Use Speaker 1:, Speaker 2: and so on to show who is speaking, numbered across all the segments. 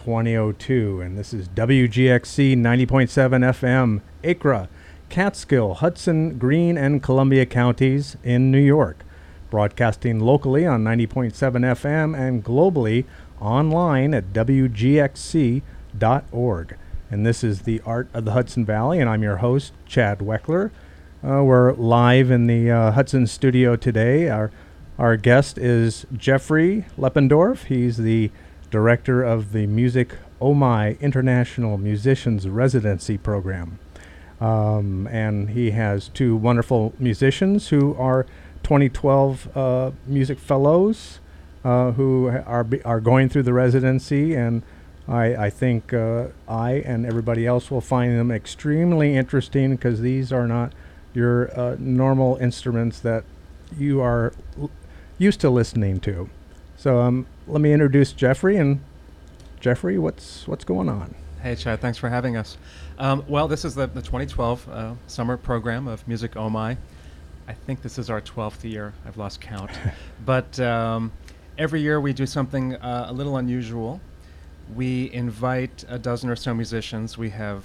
Speaker 1: 2002, and this is WGXC 90.7 FM, Acra, Catskill, Hudson, Greene, and Columbia counties in New York. Broadcasting locally on 90.7 FM and globally online at WGXC.org. And this is the Art of the Hudson Valley, and I'm your host, Chad Weckler. We're live in the Hudson studio today. Our guest is Jeffrey Leppendorf. He's the director of the Music Oh My International Musicians Residency Program. And he has two wonderful musicians who are 2012 music fellows who are going through the residency, and I think I and everybody else will find them extremely interesting because these are not your normal instruments that you are used to listening to. So let me introduce Jeffrey. And Jeffrey, what's going on?
Speaker 2: Hey, Chad, thanks for having us. Well, this is the 2012 summer program of Music Oh My. I think this is our 12th year. I've lost count. But every year we do something a little unusual. We invite a dozen or so musicians. We have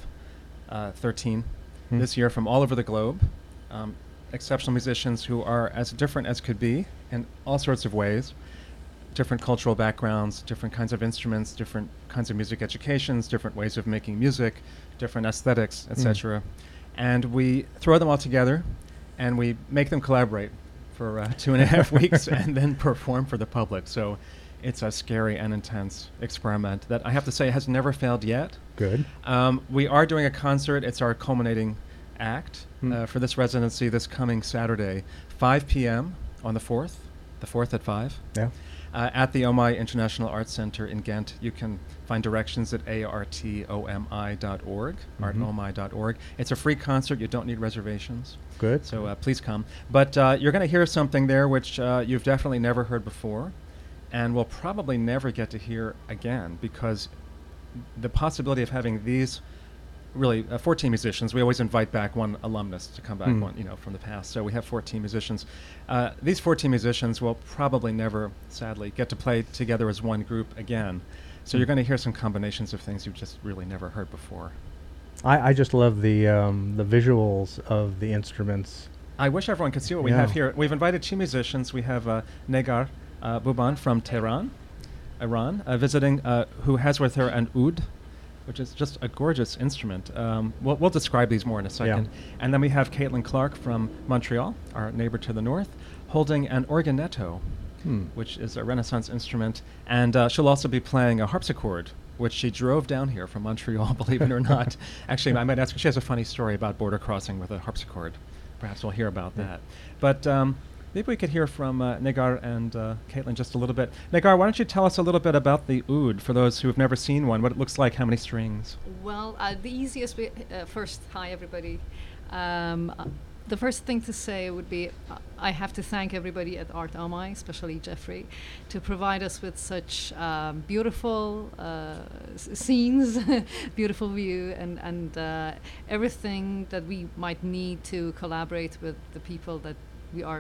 Speaker 2: 13 this year from all over the globe. Exceptional musicians who are as different as could be in all sorts of ways. Different cultural backgrounds, different kinds of instruments, different kinds of music educations, different ways of making music, different aesthetics, etc. And we throw them all together and we make them collaborate for 2.5 weeks and then perform for the public. So it's a scary and intense experiment that I have to say has never failed yet.
Speaker 1: Good.
Speaker 2: We are doing a concert. It's our culminating act for this residency this coming Saturday, 5 p.m. on the 4th at 5.
Speaker 1: Yeah.
Speaker 2: At the OMI International Arts Center in Ghent. You can find directions at artomi.org, artomi.org. It's a free concert. You don't need reservations.
Speaker 1: Good.
Speaker 2: So please come. But you're going to hear something there which you've definitely never heard before and will probably never get to hear again, because the possibility of having these really 14 musicians. We always invite back one alumnus to come back, one, from the past. So we have 14 musicians. These 14 musicians will probably never, sadly, get to play together as one group again. So you're going to hear some combinations of things you've just really never heard before.
Speaker 1: I just love the visuals of the instruments.
Speaker 2: I wish everyone could see what we have here. We've invited two musicians. We have Negar Buban from Tehran, Iran, visiting, who has with her an oud, which is just a gorgeous instrument. We'll describe these more in a second. Yeah. And then we have Caitlin Clark from Montreal, our neighbor to the north, holding an organetto, which is a Renaissance instrument. And she'll also be playing a harpsichord, which she drove down here from Montreal, believe it or not. Actually, I might ask her, she has a funny story about border crossing with a harpsichord. Perhaps we'll hear about that. But maybe we could hear from Negar and Caitlin just a little bit. Negar, why don't you tell us a little bit about the oud for those who have never seen one, what it looks like, how many strings?
Speaker 3: Well, the easiest way, first, hi everybody. The first thing to say would be I have to thank everybody at Art OMI, especially Jeffrey, to provide us with such beautiful scenes, beautiful view, and everything that we might need to collaborate with the people that we are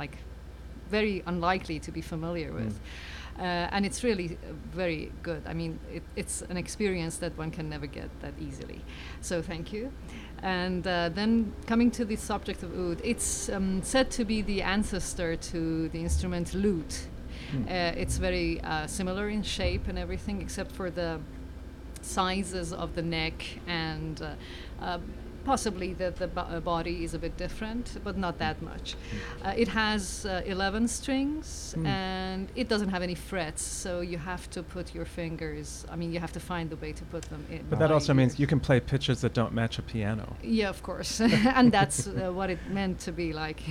Speaker 3: very unlikely to be familiar with. And it's really very good. I mean, it's an experience that one can never get that easily. So thank you. And then coming to the subject of oud, it's said to be the ancestor to the instrument lute. It's very similar in shape and everything, except for the sizes of the neck and possibly the body is a bit different, but not that much. It has 11 strings, and it doesn't have any frets, so you have to put your fingers, you have to find the way to put them in.
Speaker 2: But that also means you can play pitches that don't match a piano.
Speaker 3: Yeah, of course. And that's what it meant to be like.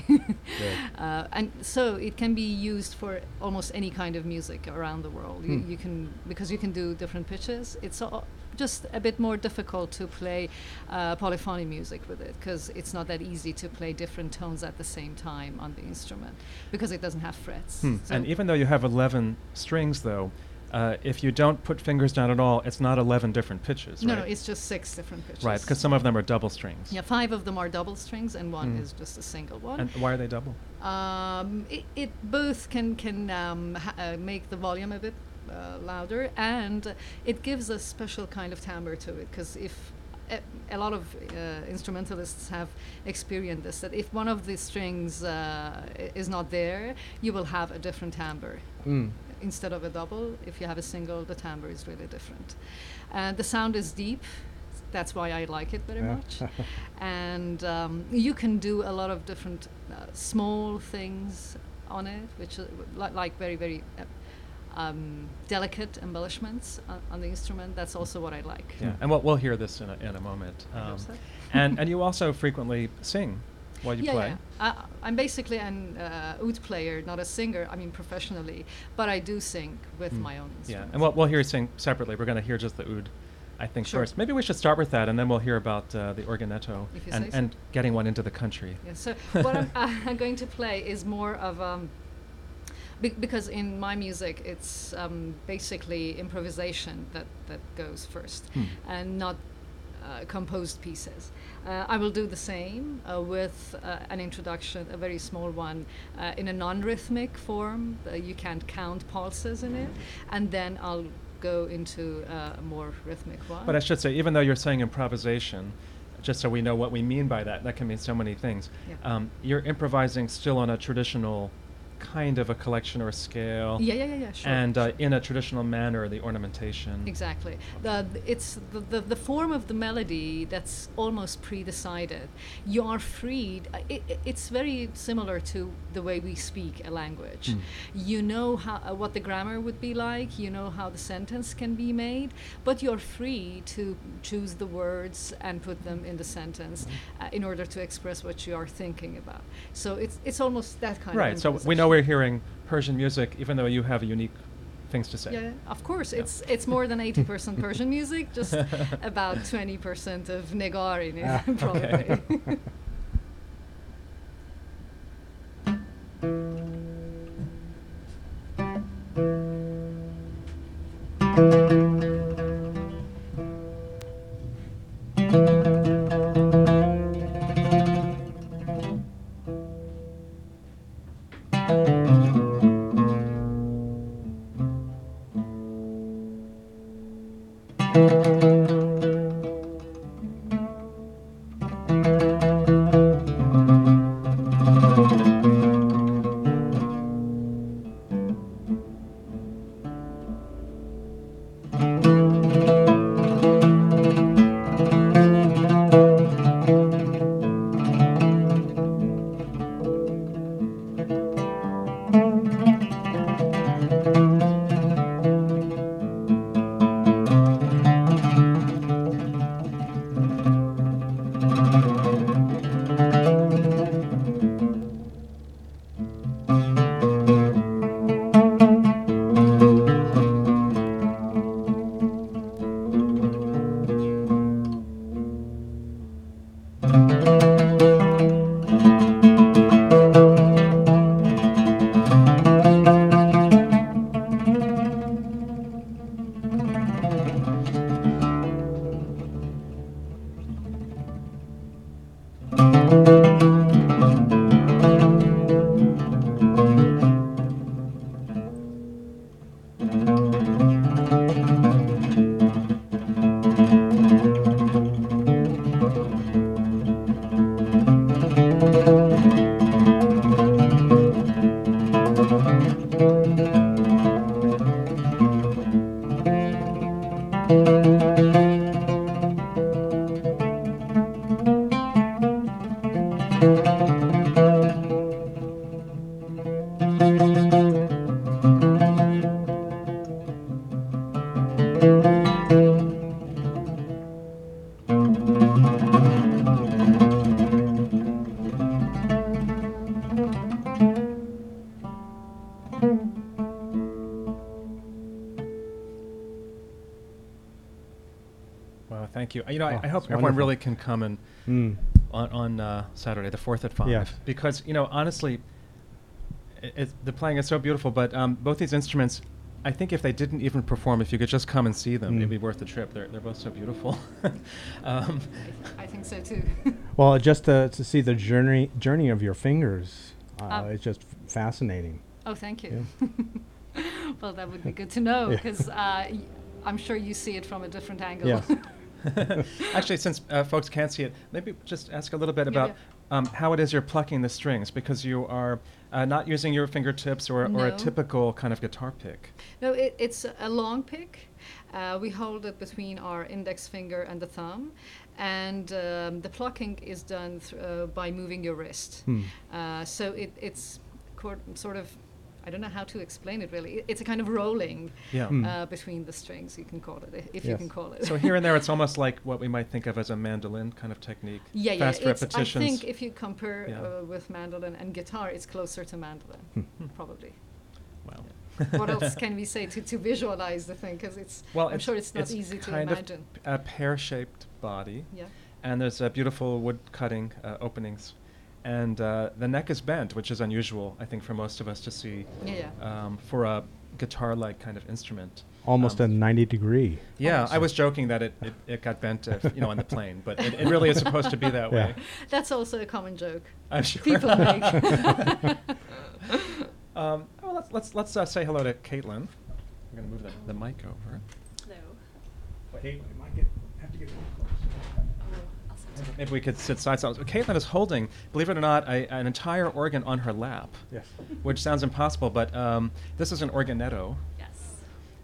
Speaker 3: And so it can be used for almost any kind of music around the world. You can, because you can do different pitches. It's just a bit more difficult to play polyphony music with it, because it's not that easy to play different tones at the same time on the instrument, because it doesn't have frets. So
Speaker 2: and even though you have 11 strings, though, if you don't put fingers down at all, it's not 11 different pitches,
Speaker 3: no,
Speaker 2: right?
Speaker 3: No, it's just 6 different pitches.
Speaker 2: Right, because some of them are double strings.
Speaker 3: Yeah, 5 of them are double strings, and one is just a single one.
Speaker 2: And why are they double?
Speaker 3: It both can make the volume a bit louder, and it gives a special kind of timbre to it. Because if a lot of instrumentalists have experienced this, that if one of the strings is not there, you will have a different timbre. Instead of a double, if you have a single, the timbre is really different. The sound is deep. That's why I like it very much. And you can do a lot of different small things on it, which like very, very delicate embellishments on the instrument. That's also what I like.
Speaker 2: Yeah, and we'll hear this in a moment. And you also frequently sing while you play.
Speaker 3: Yeah. I'm basically an oud player, not a singer. I mean, professionally, but I do sing with my own instruments.
Speaker 2: Yeah, and we'll hear you sing separately. We're going to hear just the oud, I think, first. Maybe we should start with that, and then we'll hear about the organetto and getting one into the country.
Speaker 3: Yeah, so what I'm going to play is more of because in my music it's basically improvisation that goes first, and not composed pieces. I will do the same with an introduction, a very small one, in a non-rhythmic form. You can't count pulses in it, and then I'll go into a more rhythmic one.
Speaker 2: But I should say, even though you're saying improvisation, just so we know what we mean by that, that can mean so many things.
Speaker 3: Yeah.
Speaker 2: You're improvising still on a traditional kind of a collection or a scale.
Speaker 3: Yeah, sure.
Speaker 2: And in a traditional manner, the ornamentation.
Speaker 3: Exactly. It's the form of the melody that's almost pre-decided. You are freed. It's very similar to the way we speak a language. You know what the grammar would be like. You know how the sentence can be made, but you're free to choose the words and put them in the sentence in order to express what you are thinking about. So it's almost that kind of
Speaker 2: right. So we know we're hearing Persian music, even though you have unique things to say.
Speaker 3: Yeah, of course. Yeah. It's more than 80% Persian music, just about 20% of Negar in it, probably.
Speaker 2: Wow, thank you. I hope everyone really can come and on Saturday, the 4th at 5.
Speaker 1: Yes.
Speaker 2: Because, honestly, the playing is so beautiful, but both these instruments, I think if they didn't even perform, if you could just come and see them, it'd be worth the trip. They're both so beautiful.
Speaker 3: I think so too.
Speaker 1: Well, just to see the journey of your fingers, it's just fascinating.
Speaker 3: Oh, thank you.
Speaker 1: Yeah.
Speaker 3: Well, that would be good to know
Speaker 1: Yeah.
Speaker 3: because I'm sure you see it from a different angle.
Speaker 1: Yes.
Speaker 2: Actually, since folks can't see it, maybe just ask a little bit
Speaker 3: Yeah,
Speaker 2: about how it is you're plucking the strings, because you are not using your fingertips or a
Speaker 3: No.
Speaker 2: typical kind of guitar pick.
Speaker 3: No, it's a long pick. We hold it between our index finger and the thumb, and the plucking is done by moving your wrist. So it's sort of, I don't know how to explain it really. It's a kind of rolling
Speaker 2: Yeah.
Speaker 3: between the strings, you can call it, if you can
Speaker 1: Yes.
Speaker 3: call it.
Speaker 2: So here and there, it's almost like what we might think of as a mandolin kind of technique.
Speaker 3: Yeah, yeah.
Speaker 2: Fast repetitions.
Speaker 3: I think if you compare
Speaker 2: Yeah.
Speaker 3: with mandolin and guitar, it's closer to mandolin, probably.
Speaker 2: Well.
Speaker 3: What else can we say to visualize the thing? Because I'm sure it's not easy to
Speaker 2: kind
Speaker 3: imagine.
Speaker 2: of a pear-shaped body,
Speaker 3: Yeah.
Speaker 2: and there's beautiful wood-cutting openings, and the neck is bent, which is unusual, I think, for most of us to see
Speaker 3: Yeah.
Speaker 2: for a guitar-like kind of instrument.
Speaker 1: Almost a 90-degree.
Speaker 2: Yeah,
Speaker 3: Almost.
Speaker 2: I was joking that it got bent, on the plane, but it really is supposed to be that
Speaker 1: Yeah.
Speaker 2: way.
Speaker 3: That's also a common joke
Speaker 2: I'm sure.
Speaker 3: people make.
Speaker 2: Well, let's say hello to Caitlin. We're going to move the mic over.
Speaker 4: Hello.
Speaker 2: Hey,
Speaker 1: we might have to get close.
Speaker 4: I'll sit
Speaker 2: maybe we could sit side. Caitlin is holding, believe it or not, an entire organ on her lap,
Speaker 1: Yes.
Speaker 2: which sounds impossible, but this is an organetto,
Speaker 4: Yes.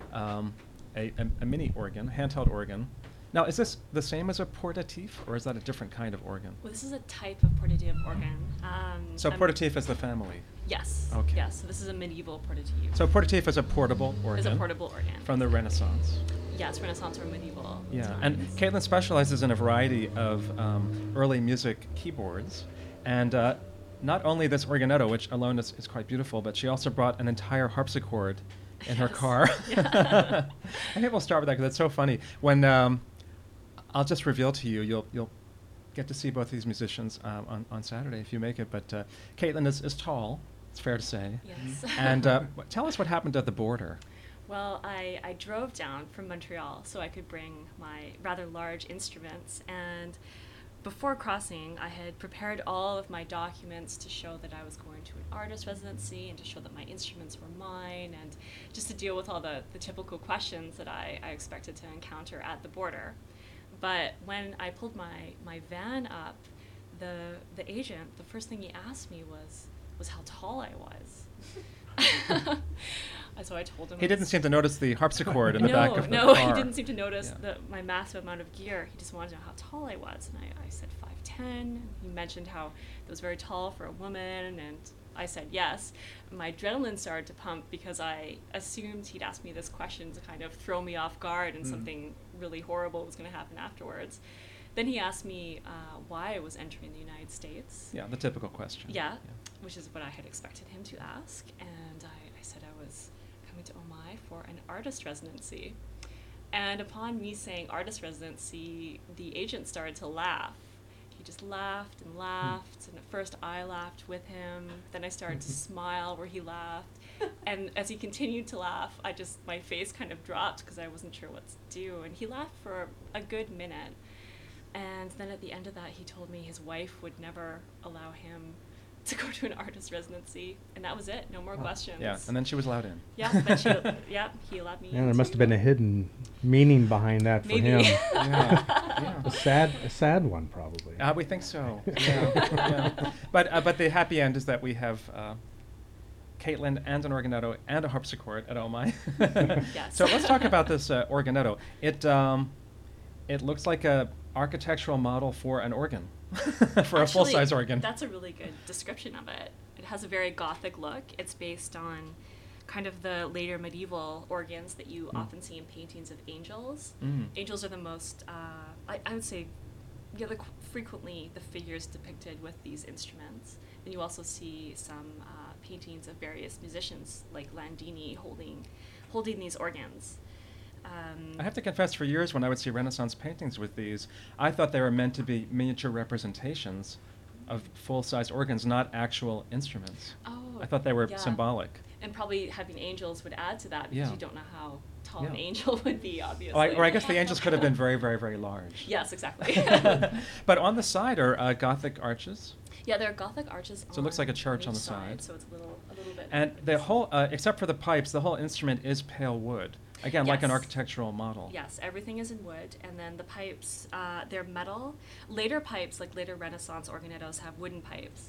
Speaker 2: a mini organ, handheld organ. Now, is this the same as a portatif, or is that a different kind of organ?
Speaker 4: Well, this is a type of portative organ.
Speaker 2: So portatif is the family.
Speaker 4: Yes.
Speaker 2: Okay.
Speaker 4: Yes. So this is a medieval portative.
Speaker 2: So portatif is a portable organ.
Speaker 4: It's a portable organ.
Speaker 2: From the Renaissance.
Speaker 4: Yes, Renaissance or medieval.
Speaker 2: Yeah,
Speaker 4: times.
Speaker 2: and Caitlin specializes in a variety of early music keyboards, and not only this organetto, which alone is quite beautiful, but she also brought an entire harpsichord in her
Speaker 4: Yes.
Speaker 2: car.
Speaker 4: Yeah.
Speaker 2: I think we'll start with that because it's so funny. When I'll just reveal to you, you'll get to see both these musicians on Saturday if you make it. But Caitlin is tall, it's fair to say.
Speaker 4: Yes.
Speaker 2: And tell us what happened at the border.
Speaker 4: Well, I drove down from Montreal so I could bring my rather large instruments, and before crossing, I had prepared all of my documents to show that I was going to an artist residency and to show that my instruments were mine, and just to deal with all the typical questions that I expected to encounter at the border. But when I pulled my van up, the agent, the first thing he asked me was how tall I was. So I told him
Speaker 2: He didn't seem to notice the harpsichord in the back of the
Speaker 4: No,
Speaker 2: car.
Speaker 4: he didn't seem to notice
Speaker 2: Yeah.
Speaker 4: my massive amount of gear. He just wanted to know how tall I was. And I said 5'10". He mentioned how it was very tall for a woman, and I said yes. My adrenaline started to pump because I assumed he'd ask me this question to kind of throw me off guard and something really horrible was going to happen afterwards. Then he asked me why I was entering the United States.
Speaker 2: Yeah, the typical question.
Speaker 4: Yeah, which is what I had expected him to ask. And I said I was coming to OMI for an artist residency. And upon me saying artist residency, the agent started to laugh. He just laughed and laughed, and at first I laughed with him. Then I started to smile where he laughed. And as he continued to laugh, my face kind of dropped because I wasn't sure what to do. And he laughed for a good minute. And then at the end of that, he told me his wife would never allow him to go to an artist residency, and that was it. No more questions.
Speaker 2: Yeah, and then she was allowed in.
Speaker 4: Yeah, then he allowed me.
Speaker 1: Yeah, there must have been a hidden meaning behind that for
Speaker 4: Maybe.
Speaker 1: him.
Speaker 2: Yeah.
Speaker 1: A sad one, probably.
Speaker 2: We think so. Yeah. But the happy end is that we have Caitlin and an organetto and a harpsichord at OMI.
Speaker 4: Yes.
Speaker 2: So let's talk about this organetto. It looks like a architectural model for an organ, for a full-size organ.
Speaker 4: That's a really good description of it. It has a very Gothic look. It's based on kind of the later medieval organs that you often see in paintings of angels. Angels are the most, I would say, frequently the figures depicted with these instruments. And you also see some paintings of various musicians, like Landini, holding these organs.
Speaker 2: I have to confess, for years when I would see Renaissance paintings with these, I thought they were meant to be miniature representations of full-size organs, not actual instruments.
Speaker 4: Oh,
Speaker 2: I thought they were
Speaker 4: yeah.
Speaker 2: symbolic.
Speaker 4: And probably having angels would add to that, because
Speaker 2: Yeah.
Speaker 4: you don't know how tall an
Speaker 2: Yeah.
Speaker 4: angel would be, obviously.
Speaker 2: Or I guess the angels could have been very, very, very large.
Speaker 4: Yes, exactly.
Speaker 2: But on the side are Gothic arches.
Speaker 4: Yeah, there are Gothic arches.
Speaker 2: So it looks like a church
Speaker 4: each
Speaker 2: on the side.
Speaker 4: So it's a little bit.
Speaker 2: And the whole, except for the pipes, the whole instrument is pale wood. Again, like an
Speaker 4: Yes.
Speaker 2: architectural model.
Speaker 4: Yes, everything is in wood, and then the pipes, they're metal. Later pipes, like later Renaissance organettos, have wooden pipes.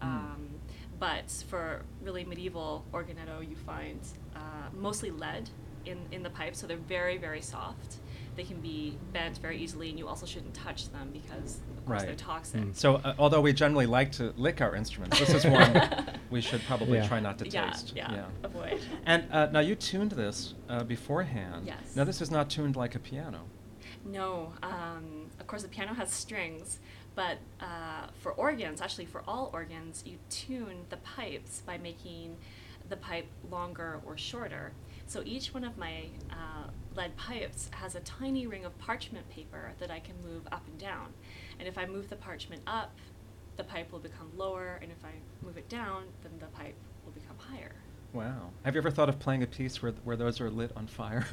Speaker 4: But for really medieval organetto, you find mostly lead in the pipes, so they're very, very soft. They can be bent very easily, and you also shouldn't touch them because, of course, they're
Speaker 2: Right.
Speaker 4: toxic.
Speaker 2: So although we generally like to lick our instruments, this is one we should probably
Speaker 1: Yeah.
Speaker 2: try not to
Speaker 4: Yeah,
Speaker 2: taste.
Speaker 4: yeah, avoid.
Speaker 2: And now you tuned this beforehand.
Speaker 4: Yes.
Speaker 2: Now this is not tuned like a piano.
Speaker 4: No, of course the piano has strings, but for organs, actually for all organs, you tune the pipes by making the pipe longer or shorter. So each one of my lead pipes has a tiny ring of parchment paper that I can move up and down. And if I move the parchment up, the pipe will become lower, and if I move it down, then the pipe will become higher.
Speaker 2: Wow. Have you ever thought of playing a piece where those are lit on fire?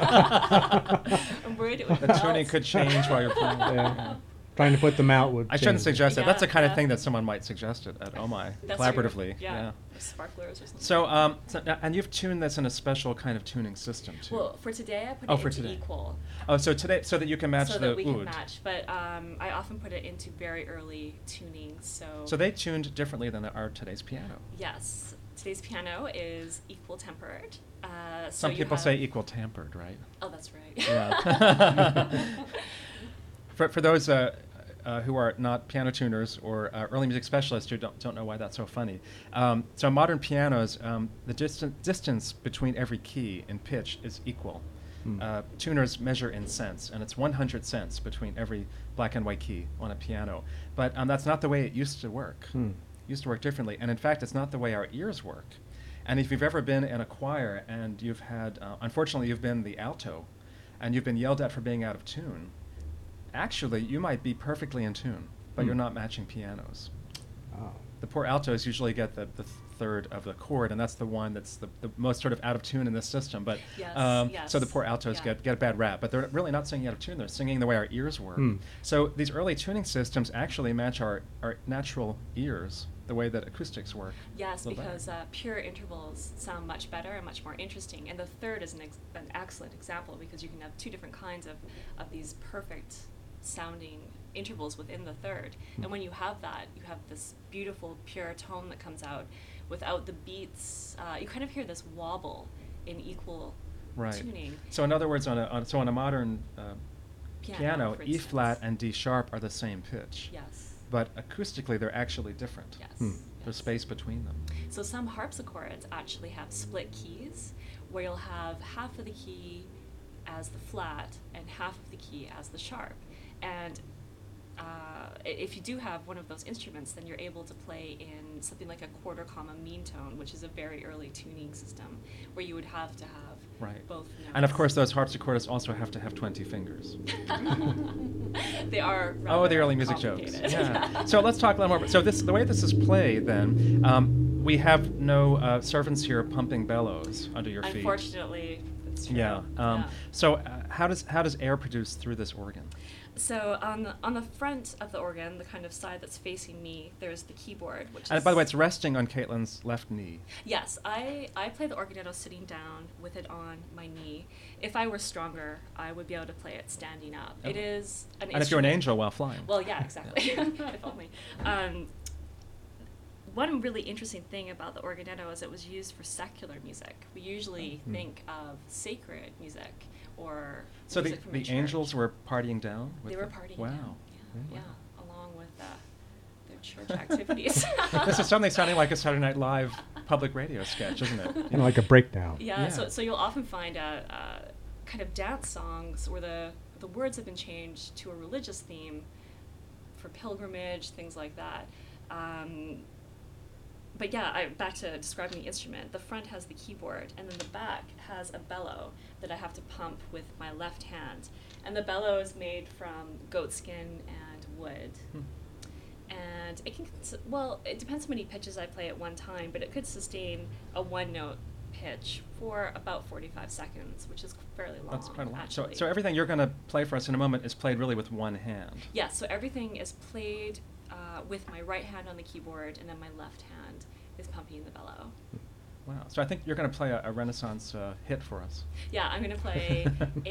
Speaker 4: I'm worried it would
Speaker 2: The
Speaker 4: melt.
Speaker 2: tuning could change while you're playing.
Speaker 1: Yeah. Trying to put them out would
Speaker 2: I shouldn't
Speaker 1: change.
Speaker 2: suggest that. That's the
Speaker 4: Yeah,
Speaker 2: kind of
Speaker 4: yeah.
Speaker 2: thing that someone might suggest at OMI
Speaker 4: That's
Speaker 2: collaboratively.
Speaker 4: true. Yeah. Or sparklers or something.
Speaker 2: So now, and you've tuned this in a special kind of tuning system too.
Speaker 4: Well, for today, I put
Speaker 2: Oh,
Speaker 4: it
Speaker 2: for
Speaker 4: into
Speaker 2: today.
Speaker 4: equal.
Speaker 2: Oh, so today, so that you can match
Speaker 4: so
Speaker 2: the
Speaker 4: that we can
Speaker 2: oud.
Speaker 4: match. But I often put it into very early tuning.
Speaker 2: So they tuned differently than our today's piano.
Speaker 4: Yes, today's piano is equal tempered. So
Speaker 2: Some
Speaker 4: you
Speaker 2: people
Speaker 4: have-
Speaker 2: say equal tampered, right?
Speaker 4: Oh, that's right.
Speaker 2: Yeah. For those who are not piano tuners or early music specialists who don't know why that's so funny. So modern pianos, the distance between every key in pitch is equal. Tuners measure in cents, and it's 100 cents between every black and white key on a piano. But that's not the way it used to work. It used to work differently. And in fact, it's not the way our ears work. And if you've ever been in a choir and you've had, unfortunately, you've been the alto, and you've been yelled at for being out of tune, actually, you might be perfectly in tune, but you're not matching pianos.
Speaker 1: Oh.
Speaker 2: The poor altos usually get the third of the chord, and that's the one that's the most sort of out of tune in this system. But
Speaker 4: Yes,
Speaker 2: so the poor altos
Speaker 4: yeah.
Speaker 2: get a bad rap, but they're really not singing out of tune. They're singing the way our ears work. So these early tuning systems actually match our natural ears, the way that acoustics work.
Speaker 4: Yes,
Speaker 2: a little better.
Speaker 4: because pure intervals sound much better and much more interesting. And the third is an excellent example, because you can have two different kinds of these perfect sounding intervals within the third. And when you have that, you have this beautiful pure tone that comes out without the beats. You kind of hear this wobble in equal
Speaker 2: Right.
Speaker 4: tuning.
Speaker 2: So in other words, on a modern piano,
Speaker 4: for
Speaker 2: E
Speaker 4: instance.
Speaker 2: flat and D sharp are the same pitch.
Speaker 4: Yes.
Speaker 2: But acoustically, they're actually different.
Speaker 4: Yes.
Speaker 2: There's space between them.
Speaker 4: So some harpsichords actually have split keys, where you'll have half of the key as the flat and half of the key as the sharp. And if you do have one of those instruments, then you're able to play in something like a quarter comma mean tone, which is a very early tuning system, where you would have to have both notes.
Speaker 2: And of course, those harpsichordists also have to have 20 fingers.
Speaker 4: They are
Speaker 2: Oh, the
Speaker 4: rather
Speaker 2: early music jokes.
Speaker 4: complicated.
Speaker 2: Yeah. So let's talk a little more. So the way this is played, then, we have no servants here pumping bellows under your feet.
Speaker 4: Unfortunately, it's true.
Speaker 2: Yeah. So how does air produce through this organ?
Speaker 4: So on the front of the organ, the kind of side that's facing me, there's the keyboard, which
Speaker 2: And
Speaker 4: is...
Speaker 2: by the way, it's resting on Caitlin's left knee.
Speaker 4: Yes, I play the organetto sitting down with it on my knee. If I were stronger, I would be able to play it standing up.
Speaker 2: Oh.
Speaker 4: It is an
Speaker 2: And if you're an
Speaker 4: instrument-
Speaker 2: angel while flying.
Speaker 4: Well, yeah, exactly. If only. One really interesting thing about the organetto is it was used for secular music. We usually think of sacred music or
Speaker 2: So
Speaker 4: music from a
Speaker 2: the
Speaker 4: church.
Speaker 2: angels were partying down?
Speaker 4: They were partying
Speaker 2: Wow.
Speaker 4: down.
Speaker 2: Oh,
Speaker 4: Yeah,
Speaker 2: wow.
Speaker 4: yeah, along with their church activities.
Speaker 2: This is something sounding like a Saturday Night Live public radio sketch, isn't it?
Speaker 1: You know, like a breakdown.
Speaker 4: Yeah,
Speaker 2: Yeah.
Speaker 4: So you'll often find kind of dance songs where the words have been changed to a religious theme for pilgrimage, things like that. But yeah, back to describing the instrument. The front has the keyboard, and then the back has a bellow that I have to pump with my left hand. And the bellow is made from goat skin and wood. and it can, well, it depends how many pitches I play at one time, but it could sustain a one-note pitch for about 45 seconds, which is fairly long.
Speaker 2: That's quite a lot.
Speaker 4: Actually.
Speaker 2: So everything you're going to play for us in a moment is played really with one hand.
Speaker 4: Yeah, so everything is played with my right hand on the keyboard, and then my left hand is pumping the bellow.
Speaker 2: Wow. So I think you're going to play a Renaissance hit for us.
Speaker 4: Yeah, I'm going to play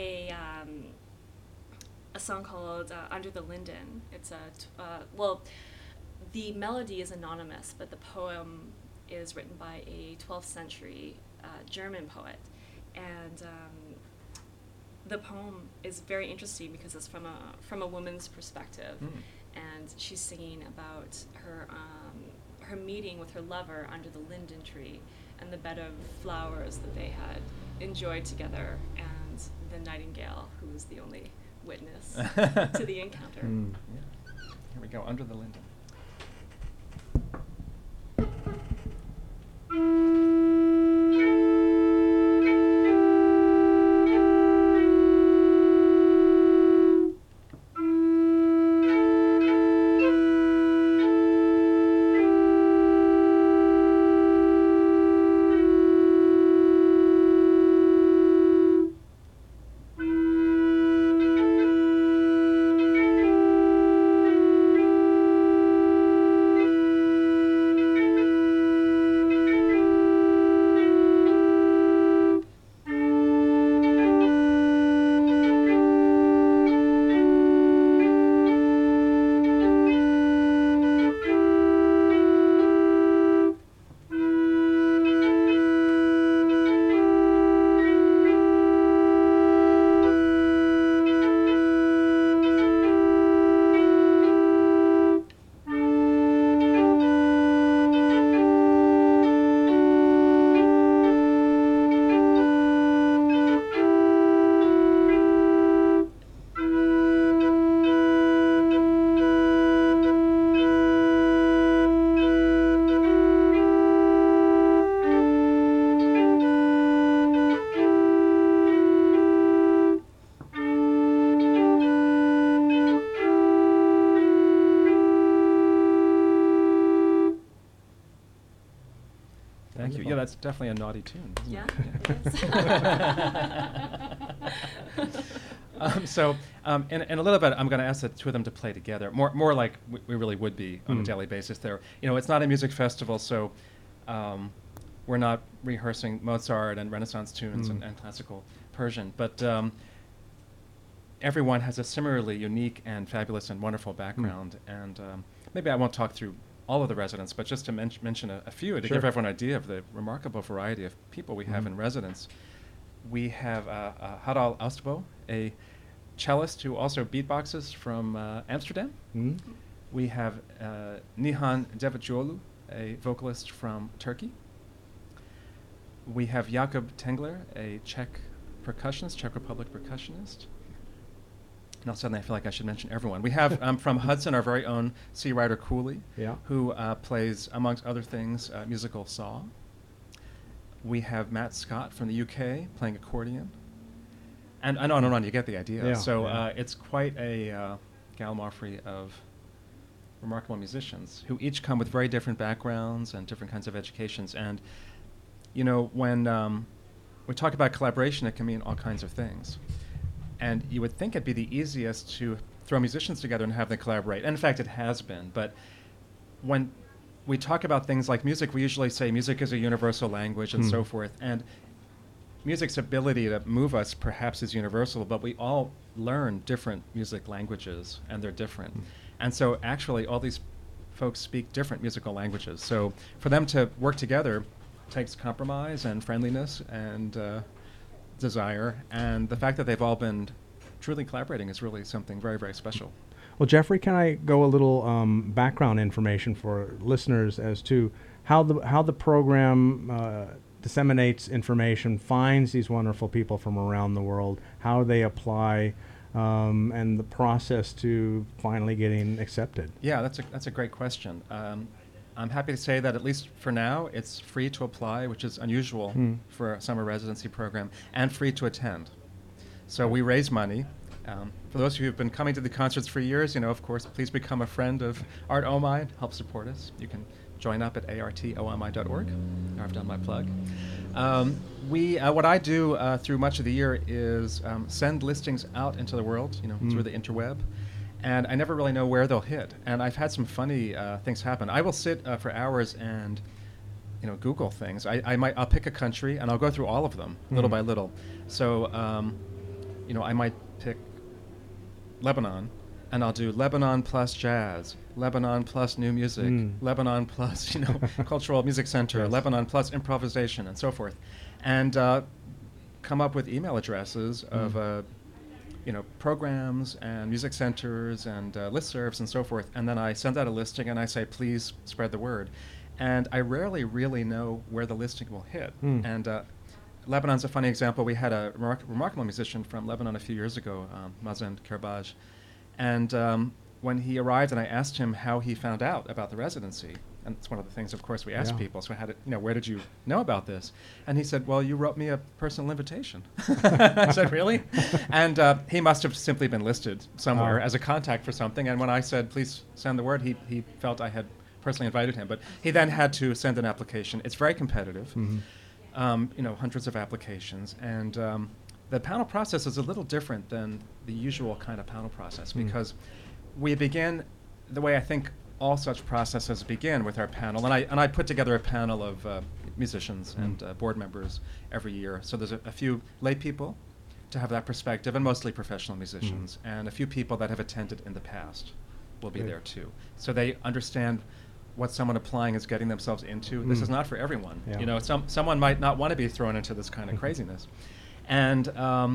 Speaker 4: a song called Under the Linden. It's well, the melody is anonymous, but the poem is written by a 12th century German poet. And the poem is very interesting because it's from a woman's perspective. And she's singing about her meeting with her lover under the linden tree and the bed of flowers that they had enjoyed together, and the nightingale, who was the only witness to the encounter.
Speaker 2: Yeah. Here we go, Under the Linden. Thank you. Yeah, that's definitely a naughty tune. Isn't
Speaker 4: Yeah.
Speaker 2: In a little bit, I'm going to ask the two of them to play together, more like we really would be on a daily basis. There, it's not a music festival, so we're not rehearsing Mozart and Renaissance tunes and classical Persian, but everyone has a similarly unique and fabulous and wonderful background, and maybe I won't talk through all of the residents, but just to mention a few to give everyone an idea of the remarkable variety of people we have in residence. We have Hadal Austbo, a cellist who also beatboxes from Amsterdam. We have Nihan Devacioğlu, a vocalist from Turkey. We have Jakub Tengler, a Czech Republic percussionist. Now suddenly I feel like I should mention everyone. We have from Hudson our very own C. Ryder Cooley, who plays, amongst other things, musical saw. We have Matt Scott from the UK playing accordion. And on and on, you get the idea. It's quite a gallimaufry of remarkable musicians who each come with very different backgrounds and different kinds of educations. And, when we talk about collaboration, it can mean all kinds of things. And you would think it'd be the easiest to throw musicians together and have them collaborate. And in fact, it has been. But when we talk about things like music, we usually say music is a universal language and so forth. And music's ability to move us perhaps is universal, but we all learn different music languages, and they're different. And so actually all these folks speak different musical languages. So for them to work together takes compromise and friendliness and desire, and the fact that they've all been truly collaborating is really something very, very special.
Speaker 1: Well, Jeffrey, can I go a little background information for listeners as to how the program disseminates information, finds these wonderful people from around the world, how they apply, and the process to finally getting accepted?
Speaker 2: Yeah, that's a great question. I'm happy to say that at least for now, it's free to apply, which is unusual for a summer residency program, and free to attend. So we raise money, For those of you who've been coming to the concerts for years, of course, please become a friend of Art OMI and help support us. You can join up at artomi.org. I've done my plug. What I do through much of the year is send listings out into the world, through the interweb. And I never really know where they'll hit. And I've had some funny things happen. I will sit for hours and Google things. I'll pick a country and I'll go through all of them little by little. So I might pick Lebanon, and I'll do Lebanon plus jazz, Lebanon plus new music, Lebanon plus cultural music center, yes. Lebanon plus improvisation, and so forth, and come up with email addresses of programs and music centers and listservs and so forth, and then I send out a listing and I say, please spread the word. And I rarely really know where the listing will hit. And Lebanon's a funny example. We had a remarkable musician from Lebanon a few years ago, Mazen Kerbaj. And when he arrived and I asked him how he found out about the residency, and it's one of the things, of course, we ask people, so where did you know about this? And he said, well, you wrote me a personal invitation. I said, really? And he must have simply been listed somewhere as a contact for something. And when I said, please send the word, he felt I had personally invited him. But he then had to send an application. It's very competitive, hundreds of applications. And the panel process is a little different than the usual kind of panel process because we begin the way I think all such processes begin with our panel. And I put together a panel of musicians and board members every year. So there's a few lay people to have that perspective, and mostly professional musicians, and a few people that have attended in the past will be there too. So they understand what someone applying is getting themselves into. This is not for everyone. Someone might not want to be thrown into this kind of craziness. And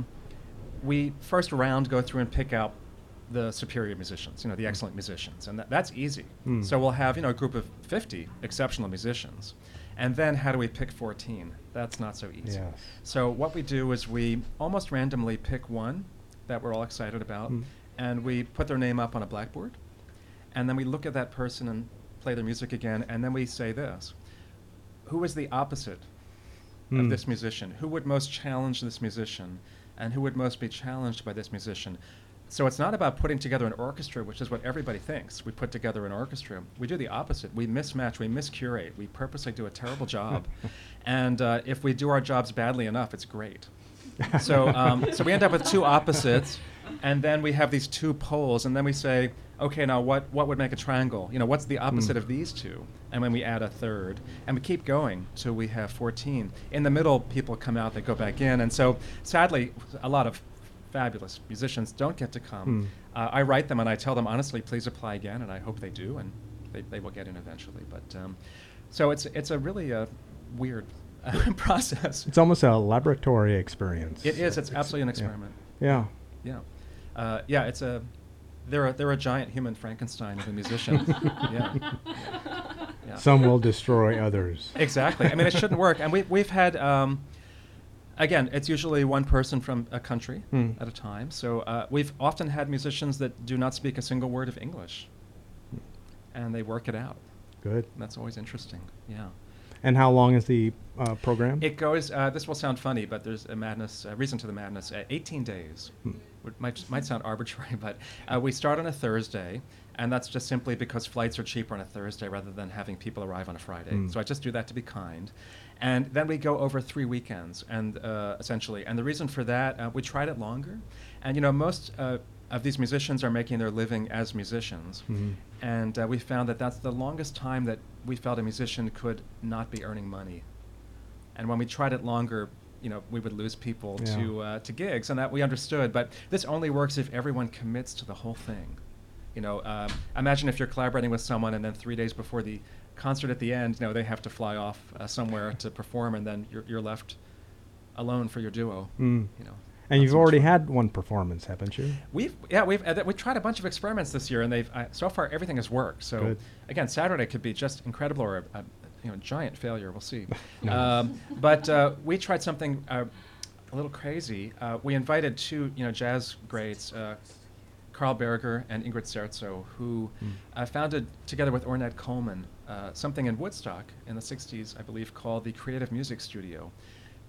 Speaker 2: we first round go through and pick out the superior musicians, the excellent musicians, and that's easy. So we'll have a group of 50 exceptional musicians, and then how do we pick 14? That's not so easy. Yes. So what we do is we almost randomly pick one that we're all excited about, and we put their name up on a blackboard, and then we look at that person and play their music again, and then we say this: who is the opposite of this musician? Who would most challenge this musician, and who would most be challenged by this musician? So it's not about putting together an orchestra, which is what everybody thinks. We put together an orchestra. We do the opposite. We mismatch, we miscurate, we purposely do a terrible job. And if we do our jobs badly enough, it's great. So we end up with two opposites, and then we have these two poles, and then we say, okay, now what would make a triangle? What's the opposite of these two? And then we add a third, and we keep going till we have 14. In the middle, people come out, they go back in, and so sadly, a lot of fabulous musicians don't get to come. I write them and I tell them honestly, please apply again, and I hope they do, and they will get in eventually. But so it's a really weird process.
Speaker 1: It's almost a laboratory experience.
Speaker 2: It is. It's absolutely an experiment.
Speaker 1: Yeah.
Speaker 2: They're a giant human Frankenstein of a musician. Yeah.
Speaker 1: Some will destroy others.
Speaker 2: Exactly. I mean, it shouldn't work. And we've had. Again, it's usually one person from a country at a time. So we've often had musicians that do not speak a single word of English, and they work it out.
Speaker 1: Good.
Speaker 2: And that's always interesting. Yeah.
Speaker 1: And how long is the program?
Speaker 2: It goes. This will sound funny, but there's a reason to the madness. 18 days. It might sound arbitrary, but we start on a Thursday, and that's just simply because flights are cheaper on a Thursday rather than having people arrive on a Friday. So I just do that to be kind. And then we go over 3 weekends, and essentially. And the reason for that, we tried it longer. And most of these musicians are making their living as musicians. And we found that that's the longest time that we felt a musician could not be earning money. And when we tried it longer, we would lose people to gigs, and that we understood. But this only works if everyone commits to the whole thing. Imagine if you're collaborating with someone, and then 3 days before the concert at the end, they have to fly off somewhere to perform, and then you're left alone for your duo.
Speaker 1: And you've already had one performance, haven't you?
Speaker 2: We've tried a bunch of experiments this year, and they've so far everything has worked. So
Speaker 1: good.
Speaker 2: Again, Saturday could be just incredible or a giant failure. We'll see. But we tried something a little crazy. We invited two jazz greats, Carl Berger and Ingrid Serzo, who founded together with Ornette Coleman something in Woodstock in the 60s, I believe, called the Creative Music Studio.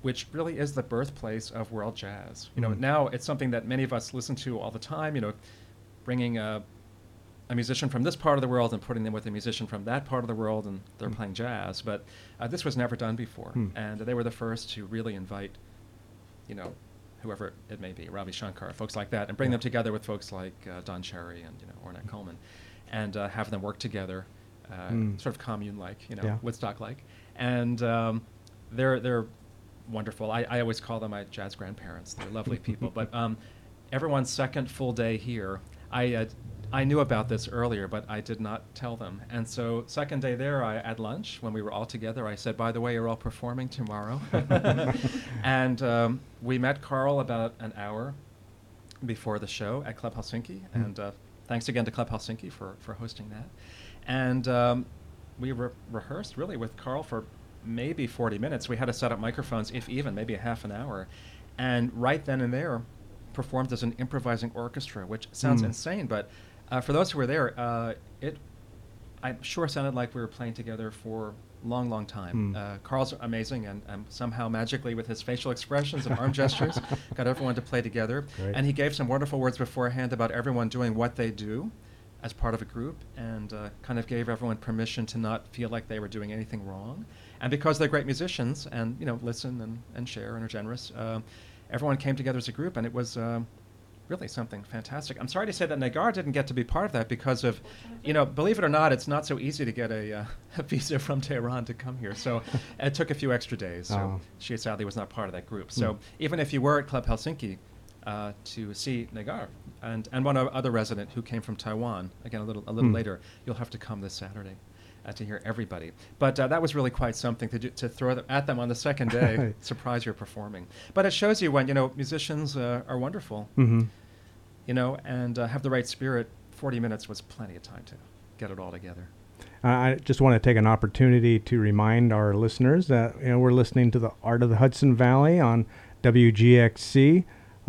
Speaker 2: which really is the birthplace of world jazz. You know, now it's something that many of us listen to all the time, you know, bringing a musician from this part of the world and putting them with a musician from that part of the world, and they're playing jazz. But this was never done before. And they were the first to really invite, you know, whoever it may be, Ravi Shankar, folks like that, and bring them together with folks like Don Cherry and, you know, Ornette Coleman, and have them work together, sort of commune-like, you know, Woodstock-like. And they're wonderful. I always call them my jazz grandparents. They're lovely people. But everyone's second full day here, I knew about this earlier, but I did not tell them. And so second day there, at lunch, when we were all together, I said, by the way, you're all performing tomorrow. And we met Carl about an hour before the show at Club Helsinki. And thanks again to Club Helsinki for hosting that. And we rehearsed really with Carl for maybe 40 minutes. We had to set up microphones, if even, maybe a half an hour. And right then and there, performed as an improvising orchestra, which sounds insane, but for those who were there, it I'm sure sounded like we were playing together for a long, long time. Carl's amazing, and somehow magically with his facial expressions and arm gestures got everyone to play together.
Speaker 1: Great.
Speaker 2: And he gave some wonderful words beforehand about everyone doing what they do as part of a group, and kind of gave everyone permission to not feel like they were doing anything wrong. And because they're great musicians and, you know, listen and share and are generous, everyone came together as a group, and it was really something fantastic. I'm sorry to say that Negar didn't get to be part of that because of, you know, believe it or not, it's not so easy to get a visa from Tehran to come here. So it took a few extra days. So she sadly was not part of that group. So even if you were at Club Helsinki to see Negar and one other resident who came from Taiwan, again a little later, you'll have to come this Saturday to hear everybody. But that was really quite something to throw at them on the second day, surprise you're performing. But it shows you when, you know, musicians are wonderful, you know, and have the right spirit. 40 minutes was plenty of time to get it all together.
Speaker 1: I just want to take an opportunity to remind our listeners that, you know, we're listening to the Art of the Hudson Valley on WGXC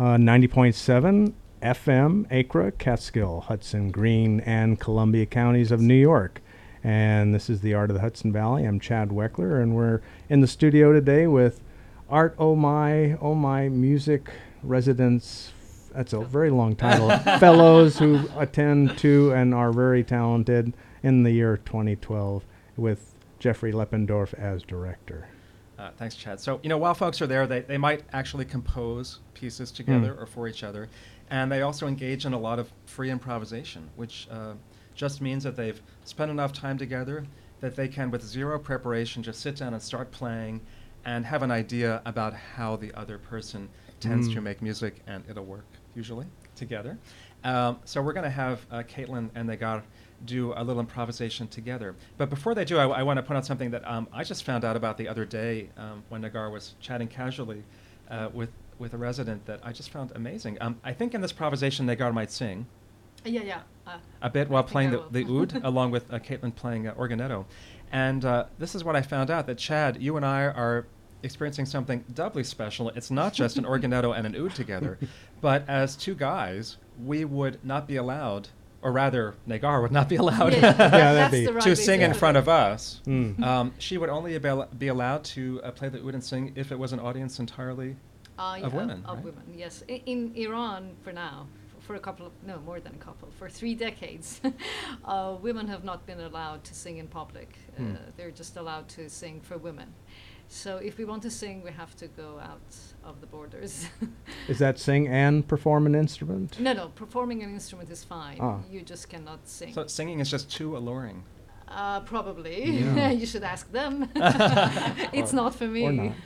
Speaker 1: 90.7 FM, Acra, Catskill, Hudson, Greene, and Columbia counties of New York. And this is the Art of the Hudson Valley. I'm Chad Weckler, and we're in the studio today with Art Oh My Music Residence. That's a very long title. Fellows who attend to and are very talented in the year 2012, with Jeffrey Leppendorf as director.
Speaker 2: Thanks, Chad. So, you know, while folks are there, they might actually compose pieces together or for each other. And they also engage in a lot of free improvisation, which just means that they've spent enough time together that they can, with zero preparation, just sit down and start playing and have an idea about how the other person tends to make music, and it'll work, usually, together. So we're going to have Caitlin and Negar do a little improvisation together. But before they do, I want to point out something that I just found out about the other day when Negar was chatting casually with a resident that I just found amazing. I think in this improvisation, Negar might sing.
Speaker 3: Yeah.
Speaker 2: A bit while playing the oud, along with Caitlin playing organetto. And this is what I found out, that Chad, you and I are experiencing something doubly special. It's not just an organetto and an oud together, but as two guys, we would not be allowed, or rather, Negar would not be allowed to sing in front of us. She would only be allowed to play the oud and sing if it was an audience entirely of women.
Speaker 3: Of
Speaker 2: right?
Speaker 3: women, yes. In Iran, for now, for more than a couple, for 3 decades, women have not been allowed to sing in public. They're just allowed to sing for women. So if we want to sing, we have to go out of the borders.
Speaker 1: Is that sing and perform an instrument?
Speaker 3: No, performing an instrument is fine. You just cannot sing.
Speaker 2: So singing is just too alluring.
Speaker 3: Probably.
Speaker 1: Yeah.
Speaker 3: You should ask them. It's not for me.
Speaker 1: Or not.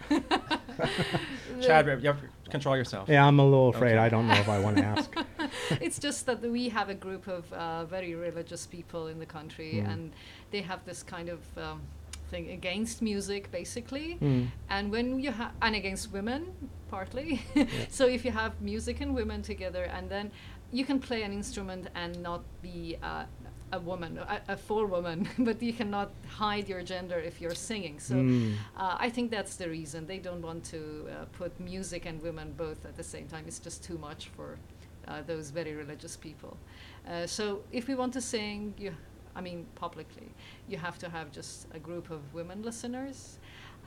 Speaker 2: Chad, you have to control yourself.
Speaker 1: Yeah, I'm a little afraid.
Speaker 2: Okay.
Speaker 1: I don't know if I want to ask.
Speaker 3: It's just that we have a group of very religious people in the country, and they have this kind of thing against music, basically, and when you and against women, partly. So if you have music and women together, and then you can play an instrument and not be a woman, a full woman, but you cannot hide your gender if you're singing. So I think that's the reason. They don't want to put music and women both at the same time. It's just too much for those very religious people. So if we want to sing, publicly, you have to have just a group of women listeners.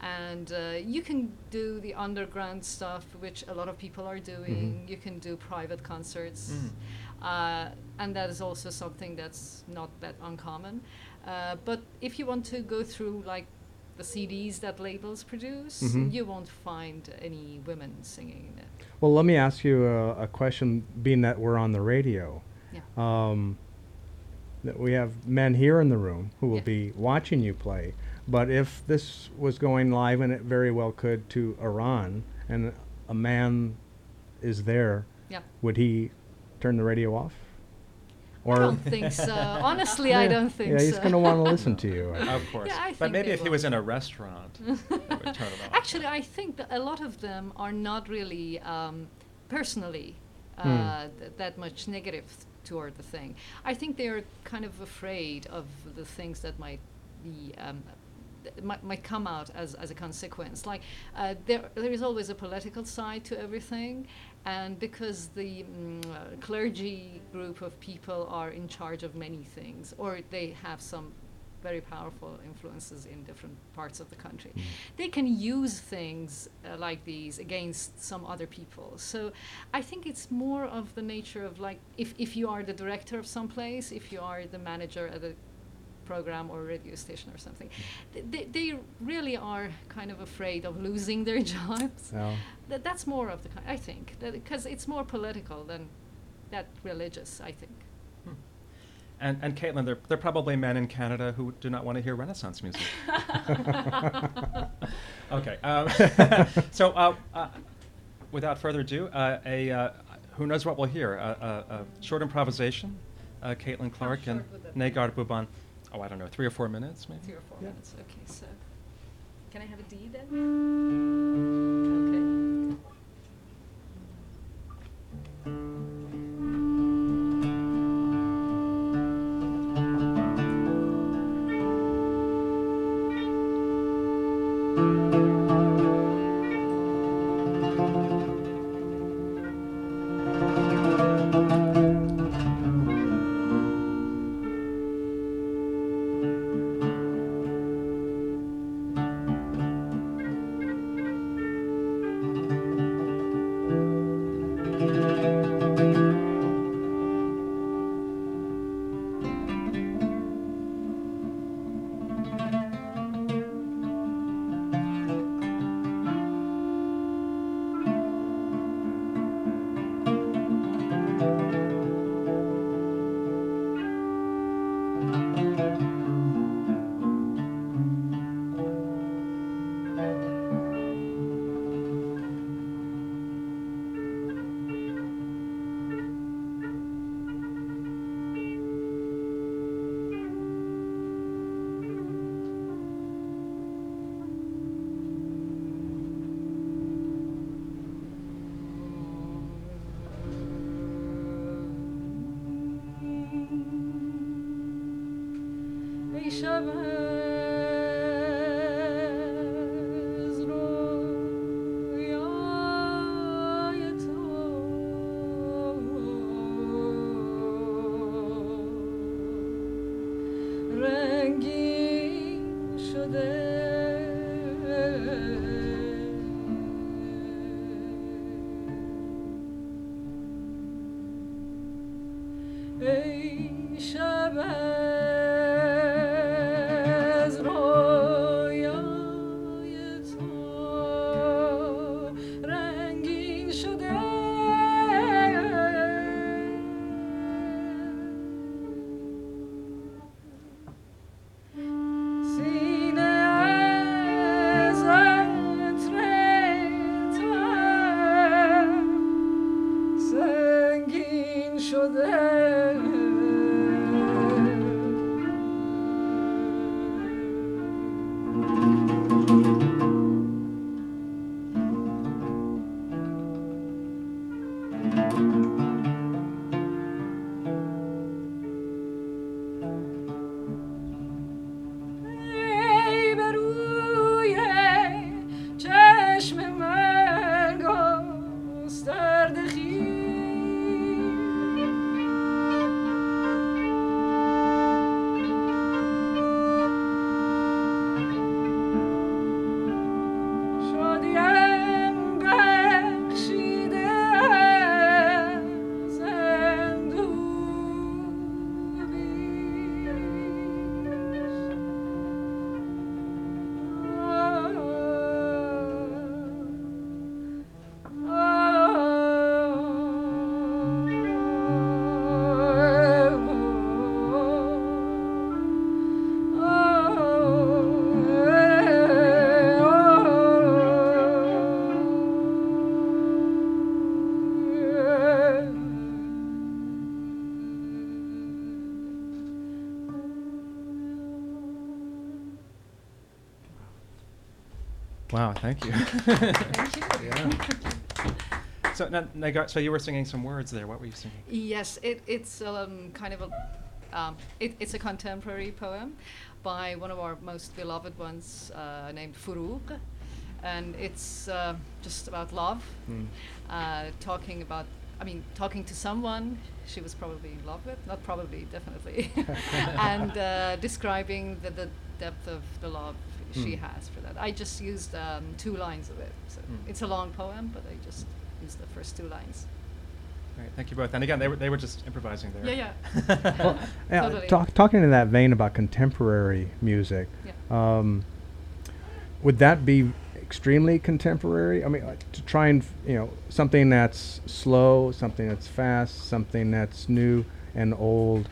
Speaker 3: And you can do the underground stuff, which a lot of people are doing. You can do private concerts. And that is also something that's not that uncommon. But if you want to go through like the CDs that labels produce, you won't find any women singing in it.
Speaker 1: Well, let me ask you a question, being that we're on the radio.
Speaker 3: Yeah.
Speaker 1: That we have men here in the room who will
Speaker 3: Yeah.
Speaker 1: be watching you play. But if this was going live, and it very well could, to Iran, and a man is there,
Speaker 3: Yeah.
Speaker 1: would he turn the radio off?
Speaker 3: I don't think so. Honestly, I don't think so.
Speaker 1: Yeah, he's going to want to listen to you.
Speaker 2: Of course.
Speaker 3: Yeah, I
Speaker 2: But
Speaker 3: think
Speaker 2: maybe
Speaker 3: they
Speaker 2: if he
Speaker 3: will.
Speaker 2: was in a restaurant, he would turn it off.
Speaker 3: Actually, I think that a lot of them are not really personally that much negative toward the thing. I think they're kind of afraid of the things that might be might come out as a consequence. Like there is always a political side to everything, and because the clergy group of people are in charge of many things, or they have some very powerful influences in different parts of the country, they can use things like these against some other people. So I think it's more of the nature of like if you are the director of some place, if you are the manager at a program or radio station or something, they really are kind of afraid of losing their jobs.
Speaker 1: No.
Speaker 3: That's more of the I think, because it's more political than that religious, I think.
Speaker 2: And Caitlin, there are probably men in Canada who do not want to hear Renaissance music. Okay. So without further ado, who knows what we'll hear? A short improvisation, Caitlin Clark and
Speaker 3: short would that
Speaker 2: Negar Buban. Oh, I don't know, 3 or 4 minutes maybe?
Speaker 3: 3 or 4
Speaker 1: Yeah.
Speaker 3: minutes. Okay, so can I have a D then? Okay. ای شب از رویای تو رنگین شده ای شب از رویای تو رنگین شده سینه از عطر تو سنگین شده ای بر روی چشم من گسترده خویش
Speaker 2: Wow, thank you.
Speaker 3: Thank you.
Speaker 1: Yeah.
Speaker 2: So, so you were singing some words there. What were you singing?
Speaker 3: Yes, it's kind of it's a contemporary poem by one of our most beloved ones named Fourouk, and it's just about love, talking to someone she was probably in love with, not probably, definitely, and describing the depth of the love she has for that. I just used 2 lines of it. So it's a long poem, but I just used the first 2 lines.
Speaker 2: Great, thank you both. And again, they were just improvising there.
Speaker 3: Yeah.
Speaker 1: Well,
Speaker 3: Totally.
Speaker 1: Talking in that vein about contemporary music,
Speaker 3: Yeah.
Speaker 1: would that be extremely contemporary? I mean, to try and something that's slow, something that's fast, something that's new and old.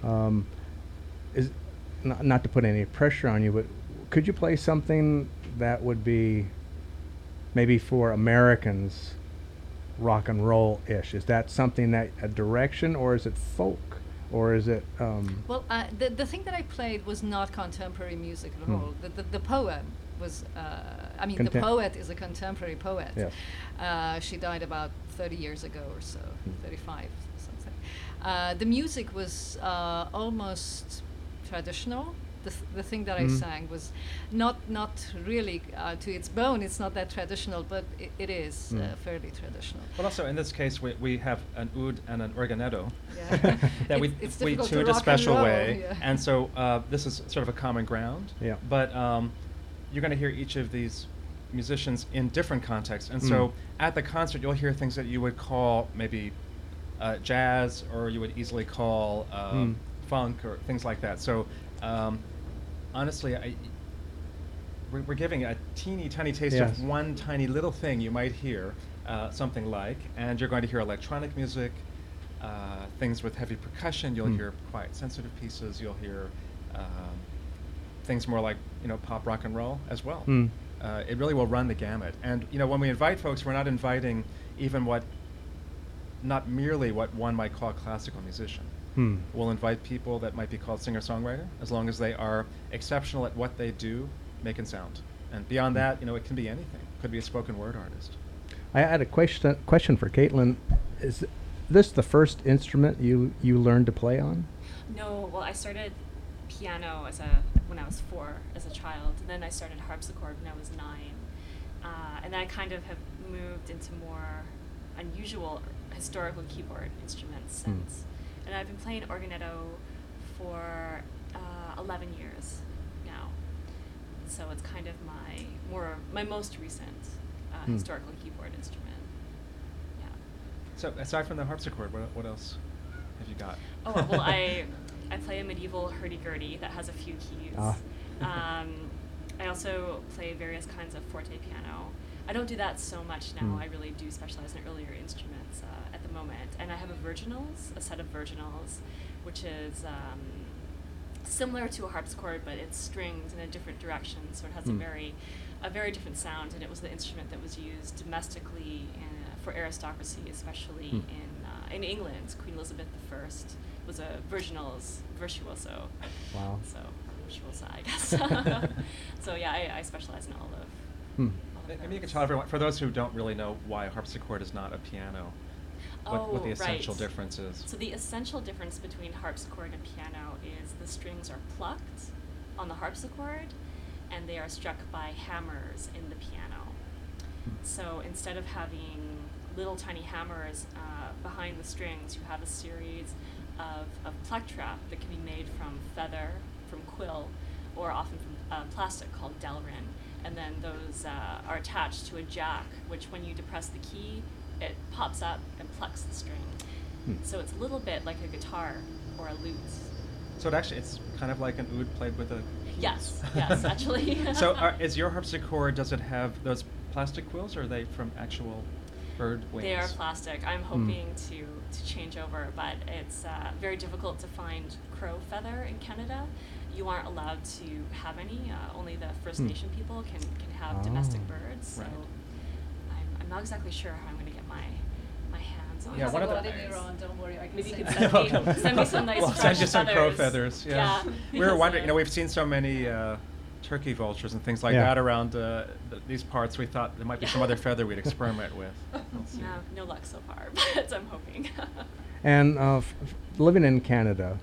Speaker 1: Is not to put any pressure on you, but could you play something that would be maybe for Americans rock and roll-ish? Is that something that a direction, or is it folk, or is it?
Speaker 3: Well, the thing that I played was not contemporary music at all. The poem was. The poet is a contemporary poet.
Speaker 1: Yes.
Speaker 3: She died about 30 years ago or so, 35 or something. The music was almost traditional. The thing that I sang was not really to its bone. It's not that traditional, but it is fairly traditional.
Speaker 2: But also in this case, we have an oud and an organetto
Speaker 3: Yeah.
Speaker 2: that we
Speaker 3: difficult to
Speaker 2: tuned a
Speaker 3: rock
Speaker 2: special
Speaker 3: and roll,
Speaker 2: way,
Speaker 3: yeah.
Speaker 2: and so this is sort of a common ground.
Speaker 1: Yeah.
Speaker 2: But you're going to hear each of these musicians in different contexts, and so at the concert you'll hear things that you would call maybe jazz, or you would easily call funk, or things like that. So. Honestly, we're giving a teeny tiny taste
Speaker 1: Yes.
Speaker 2: of one tiny little thing you might hear, something like, and you're going to hear electronic music, things with heavy percussion. You'll hear quiet, sensitive pieces. You'll hear things more like pop, rock and roll as well. It really will run the gamut. And when we invite folks, we're not inviting even not merely what one might call a classical musician. We'll invite people that might be called singer-songwriter, as long as they are exceptional at what they do, make and sound. And beyond that, it can be anything. Could be a spoken word artist.
Speaker 1: I had a question for Caitlin. Is this the first instrument you learned to play on?
Speaker 4: No, well, I started piano when I was 4 as a child, and then I started harpsichord when I was 9. And then I kind of have moved into more unusual historical keyboard instruments since. And I've been playing organetto for 11 years now. So it's kind of my most recent historical keyboard instrument. Yeah.
Speaker 2: So aside from the harpsichord, what else have you got?
Speaker 4: Oh, well, I play a medieval hurdy-gurdy that has a few keys. I also play various kinds of forte piano. I don't do that so much now. I really do specialize in earlier instruments at the moment. And I have a set of virginals, which is similar to a harpsichord, but it's strings in a different direction, so it has a very different sound. And it was the instrument that was used domestically for aristocracy, especially in England. Queen Elizabeth I was a virginals virtuoso.
Speaker 1: Wow.
Speaker 4: So virtuosa, I guess. So yeah, I specialize in all of.
Speaker 2: Maybe you can tell everyone, for those who don't really know why a harpsichord is not a piano, what the essential difference is.
Speaker 4: So the essential difference between harpsichord and piano is the strings are plucked on the harpsichord, and they are struck by hammers in the piano. So instead of having little tiny hammers behind the strings, you have a series of plectra that can be made from feather, from quill, or often from plastic called delrin. And then those are attached to a jack, which when you depress the key, it pops up and plucks the string. So it's a little bit like a guitar or a lute.
Speaker 2: So it's kind of like an oud played with a keys.
Speaker 4: Yes, actually.
Speaker 2: So is your harpsichord, does it have those plastic quills, or are they from actual bird wings?
Speaker 4: They are plastic. I'm hoping to change over, but it's very difficult to find crow feather in Canada. You aren't allowed to have any. Only the First Nation people can have domestic birds. So
Speaker 2: Right.
Speaker 4: I'm not exactly sure how I'm going to get my hands on.
Speaker 2: Yeah, one of the-
Speaker 3: in Iran, don't worry, I can
Speaker 4: Maybe you
Speaker 3: send
Speaker 4: can
Speaker 3: that.
Speaker 4: send me some nice
Speaker 2: We'll
Speaker 4: fresh
Speaker 2: send you some crow
Speaker 4: feathers.
Speaker 2: feathers. Yeah. We were wondering. We've seen so many turkey vultures and things like
Speaker 1: Yeah.
Speaker 2: that around these parts. We thought there might be some other feather we'd experiment with. We'll see.
Speaker 4: No luck so far, but I'm hoping.
Speaker 1: And living in Canada,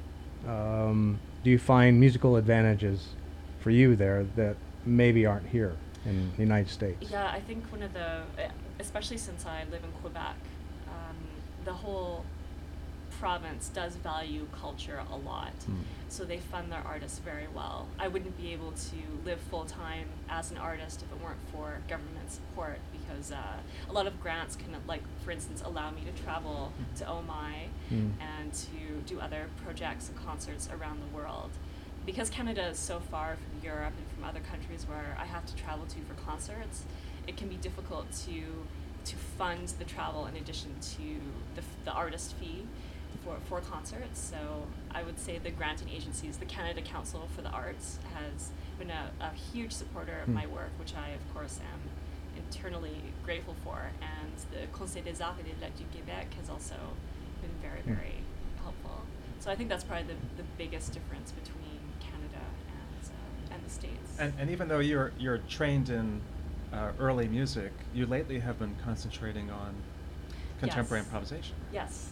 Speaker 1: do you find musical advantages for you there that maybe aren't here in the United States?
Speaker 4: Yeah, I think one of the, especially since I live in Quebec, the whole province does value culture a lot. So they fund their artists very well. I wouldn't be able to live full time as an artist if it weren't for government support, because a lot of grants can, like for instance, allow me to travel to OMI and to do other projects and concerts around the world. Because Canada is so far from Europe and from other countries where I have to travel to for concerts, it can be difficult to fund the travel in addition to the artist fee for concerts. So I would say the granting agencies, the Canada Council for the Arts, has been a huge supporter of my work, which I of course am internally grateful for. And the Conseil des Arts et des Lettres du Québec has also been very, very helpful. So I think that's probably the biggest difference between Canada and the States.
Speaker 2: And even though you're trained in early music, you lately have been concentrating on contemporary
Speaker 4: Yes.
Speaker 2: improvisation.
Speaker 4: Yes.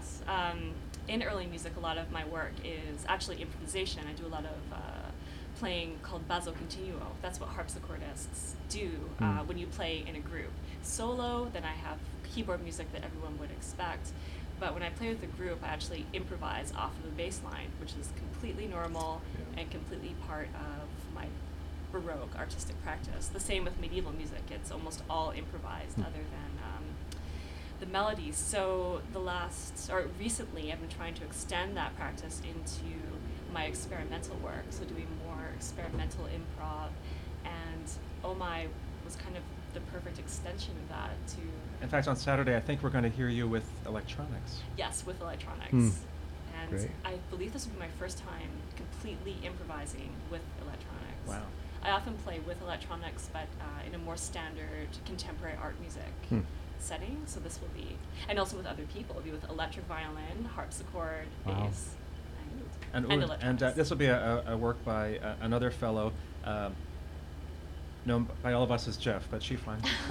Speaker 4: In early music, a lot of my work is actually improvisation. I do a lot of playing called basso continuo. That's what harpsichordists do when you play in a group. Solo, then I have keyboard music that everyone would expect. But when I play with a group, I actually improvise off of a bass line, which is completely normal and completely part of my Baroque artistic practice. The same with medieval music. It's almost all improvised other than the melodies. So recently I've been trying to extend that practice into my experimental work, so doing more experimental improv, and Oh My was kind of the perfect extension of that to...
Speaker 2: In fact, on Saturday, I think we're going to hear you with electronics.
Speaker 4: Yes, with electronics. And
Speaker 1: Great.
Speaker 4: I believe this will be my first time completely improvising with electronics.
Speaker 2: Wow.
Speaker 4: I often play with electronics, but in a more standard contemporary art music setting. So this will be, and also with other people, it'll be with electric violin, harpsichord,
Speaker 1: Wow.
Speaker 4: bass,
Speaker 2: And
Speaker 4: electronics.
Speaker 2: this will be a work by another fellow, known by all of us as Jeff, but Xi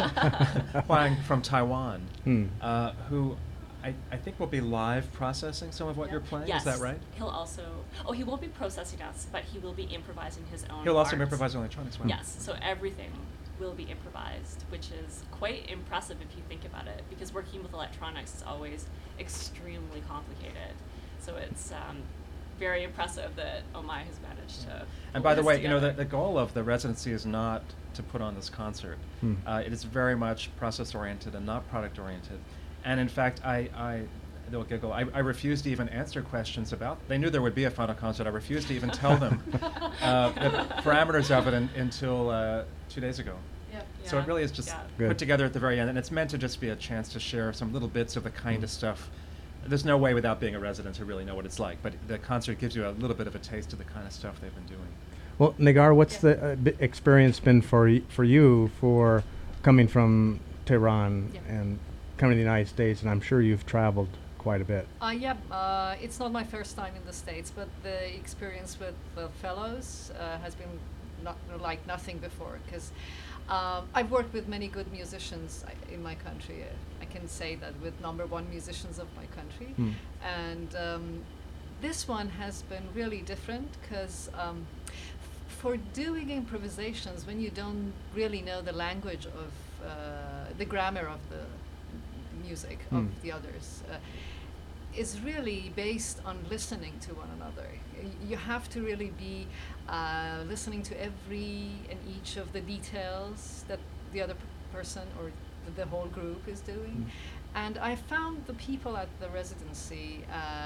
Speaker 2: Huang from Taiwan, who I think will be live processing some of what
Speaker 4: Yeah.
Speaker 2: you're playing.
Speaker 4: Yes.
Speaker 2: Is that right?
Speaker 4: He'll also, he won't be processing us, but he will be improvising his own
Speaker 2: He'll also be
Speaker 4: art.
Speaker 2: improvising electronics. Wow.
Speaker 4: Yes, so everything will be improvised, which is quite impressive if you think about it, because working with electronics is always extremely complicated. So it's very impressive that Oh My has managed to.
Speaker 2: And
Speaker 4: pull
Speaker 2: by the
Speaker 4: this
Speaker 2: way,
Speaker 4: together.
Speaker 2: the goal of the residency is not to put on this concert. It is very much process-oriented and not product-oriented. And in fact, they'll giggle. I refused to even answer questions about. They knew there would be a final concert. I refused to even tell them the parameters of it until 2 days ago.
Speaker 4: Yep.
Speaker 2: So it really is just
Speaker 1: Good.
Speaker 2: put together at the very end, and it's meant to just be a chance to share some little bits of the kind of stuff. There's no way without being a resident to really know what it's like, but the concert gives you a little bit of a taste of the kind of stuff they've been doing.
Speaker 1: Well, Nagar, what's the experience been for you for coming from Tehran and coming to the United States? And I'm sure you've traveled quite a bit.
Speaker 3: It's not my first time in the States, but the experience with the fellows has been like nothing before, because I've worked with many good musicians in my country. I can say that with #1 musicians of my country. And this one has been really different, because for doing improvisations, when you don't really know the language of the grammar of the music of the others, is really based on listening to one another. You have to really be listening to every and each of the details that the other person or the whole group is doing. And I found the people at the residency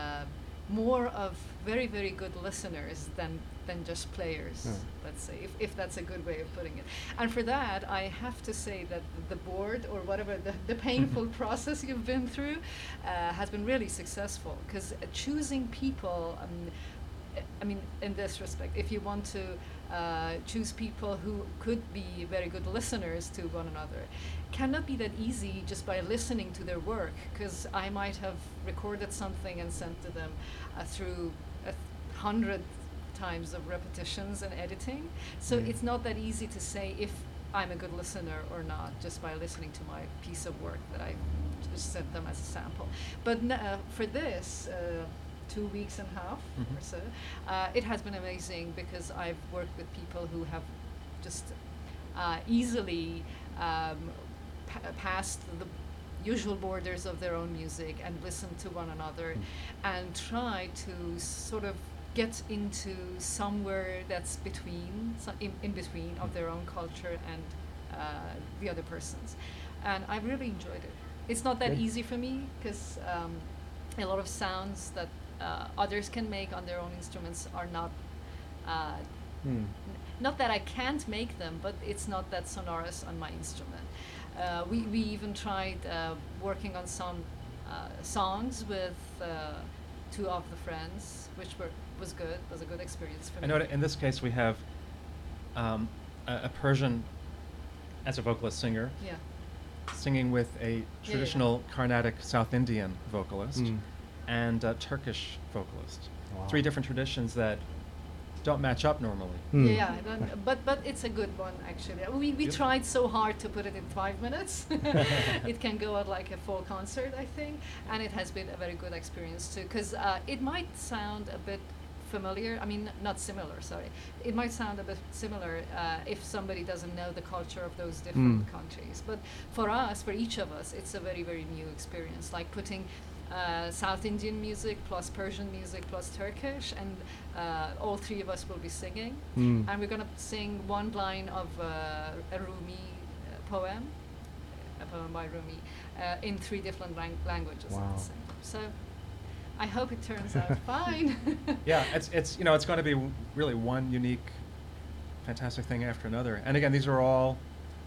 Speaker 3: more of very, very good listeners than just players, let's say, if that's a good way of putting it. And for that, I have to say that the board, or whatever the painful process you've been through, has been really successful, because choosing people, I mean, in this respect, if you want to choose people who could be very good listeners to one another, cannot be that easy just by listening to their work, because I might have recorded something and sent to them through 100 times of repetitions and editing. So it's not that easy to say if I'm a good listener or not just by listening to my piece of work that I just sent them as a sample. But for this 2 weeks and a half or so, it has been amazing because I've worked with people who have just easily passed the usual borders of their own music and listened to one another and try to sort of get into somewhere that's between, in between of their own culture and the other person's. And I really enjoyed it. It's not that easy for me because a lot of sounds that others can make on their own instruments are not, not that I can't make them, but it's not that sonorous on my instrument. We even tried working on some songs with two of the friends, which was good. Was a good experience for me.
Speaker 2: I know in this case we have a Persian as a vocalist singer, singing with a traditional Carnatic South Indian vocalist and a Turkish vocalist.
Speaker 1: Wow.
Speaker 2: 3 different traditions that don't match up normally.
Speaker 3: Yeah, but it's a good one actually. We tried so hard to put it in 5 minutes. It can go out like a full concert, I think, and it has been a very good experience too. Because it might sound a bit familiar. I mean, not similar. Sorry, it might sound a bit similar if somebody doesn't know the culture of those different countries. But for us, for each of us, it's a very very new experience. Like putting South Indian music plus Persian music plus Turkish, and all 3 of us will be singing, and we're gonna sing one line of a Rumi poem, a poem by Rumi, in 3 different languages.
Speaker 1: Wow.
Speaker 3: At the same time. So I hope it turns out fine.
Speaker 2: Yeah, it's it's going to be really one unique, fantastic thing after another. And again, these are all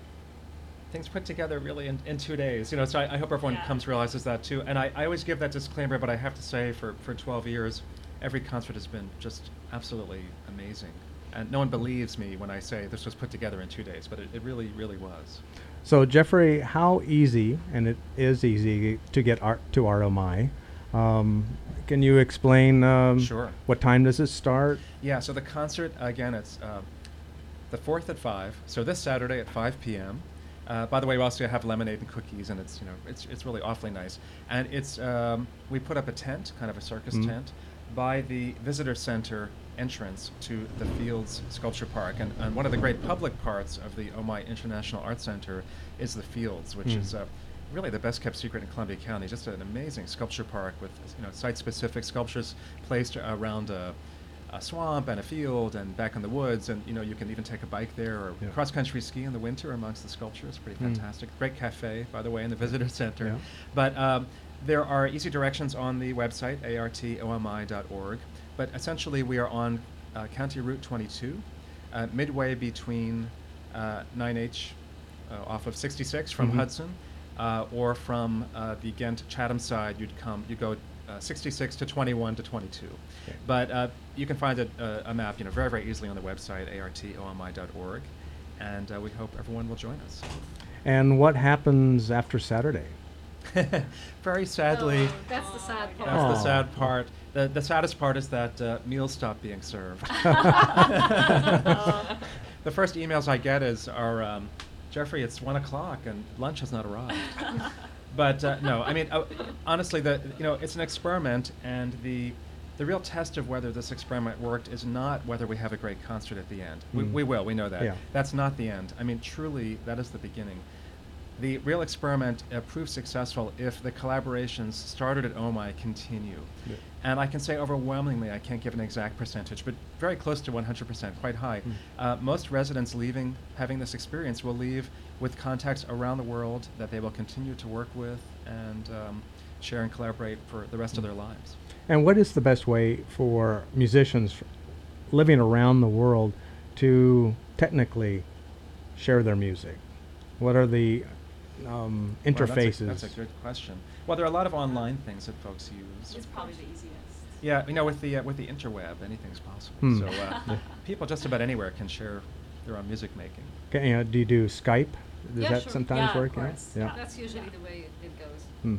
Speaker 2: things put together really in 2 days. So I hope everyone realizes that too. And I always give that disclaimer, but I have to say for 12 years, every concert has been just absolutely amazing. And no one believes me when I say this was put together in 2 days, but it really, really was.
Speaker 1: So Jeffrey, how easy, and it is easy to get to ROMI, can you explain
Speaker 2: Sure.
Speaker 1: what time does it start?
Speaker 2: Yeah, so the concert, again, it's the 4th at 5, so this Saturday at 5 p.m. By the way, we also have lemonade and cookies, and it's really awfully nice. And it's we put up a tent, kind of a circus tent, by the visitor center entrance to the Fields Sculpture Park. And one of the great public parts of the Omai International Arts Center is the Fields, which is really the best kept secret in Columbia County. Just an amazing sculpture park with site-specific sculptures placed around a swamp and a field and back in the woods, and you can even take a bike there or cross-country ski in the winter amongst the sculptures. Pretty fantastic. Great cafe, by the way, in the visitor center.
Speaker 1: Yeah.
Speaker 2: But there are easy directions on the website, artomi.org. But essentially, we are on County Route 22, midway between 9H off of 66 from Hudson, or from the Ghent Chatham side, you go 66 to 21 to 22. Okay. But you can find a map, very, very easily on the website, artomi.org, and we hope everyone will join us.
Speaker 1: And what happens after Saturday?
Speaker 2: Very sadly,
Speaker 3: that's the sad part.
Speaker 2: that's the sad part. The saddest part is that meals stop being served. The first emails I get are, Jeffrey, it's 1 o'clock and lunch has not arrived. But no, I mean, honestly, it's an experiment, and the real test of whether this experiment worked is not whether we have a great concert at the end. We will, we know that.
Speaker 1: Yeah.
Speaker 2: That's not the end. I mean, truly, that is the beginning. The real experiment proves successful if the collaborations started at OMI continue.
Speaker 1: Yeah.
Speaker 2: And I can say overwhelmingly, I can't give an exact percentage, but very close to 100%, quite high. Most residents having this experience will leave with contacts around the world that they will continue to work with and share and collaborate for the rest of their lives.
Speaker 1: And what is the best way for musicians living around the world to technically share their music? What are the interfaces?
Speaker 2: Well, that's a good question. Well, there are a lot of online things that folks use.
Speaker 4: It's probably the easiest.
Speaker 2: Yeah, with the interweb, anything's possible. So people just about anywhere can share their own music making.
Speaker 1: Okay, do you do Skype? Does
Speaker 3: Yeah,
Speaker 1: that
Speaker 3: sure.
Speaker 1: sometimes
Speaker 4: Yeah,
Speaker 1: work?
Speaker 4: of course.
Speaker 1: Yeah.
Speaker 3: That's usually the way it goes.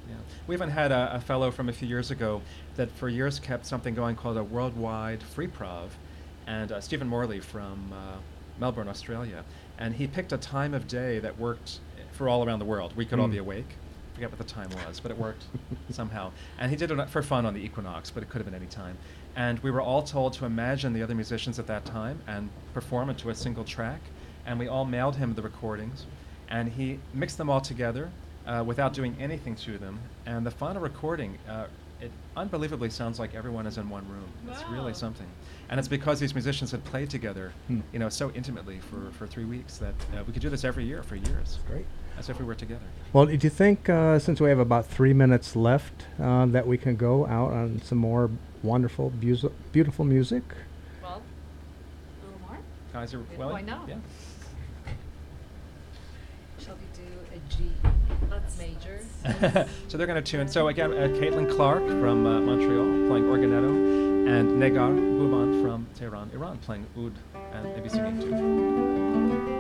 Speaker 2: Yeah. We even had a fellow from a few years ago that for years kept something going called a worldwide free prov, and Stephen Morley from Melbourne, Australia, and he picked a time of day that worked for all around the world. We could all be awake. Forget what the time was, but it worked somehow. And he did it for fun on the equinox, but it could have been any time. And we were all told to imagine the other musicians at that time and perform it to a single track. And we all mailed him the recordings, and he mixed them all together without doing anything to them. And the final recording, it unbelievably sounds like everyone is in one room. Wow. It's really something. And it's because these musicians had played together, so intimately for 3 weeks that we could do this every year for years.
Speaker 1: Great.
Speaker 2: As if we were together.
Speaker 1: Well, do you think, since we have about 3 minutes left, that we can go out on some more wonderful, beautiful music?
Speaker 3: Well, a little more?
Speaker 2: Kaiser
Speaker 3: Why
Speaker 2: Willing?
Speaker 3: not?
Speaker 2: Yeah.
Speaker 3: Shall we do a G major?
Speaker 2: So they're going to tune. So again, Caitlin Clark from Montreal playing organetto, and Negar Bouban from Tehran, Iran, playing oud and maybe singing too.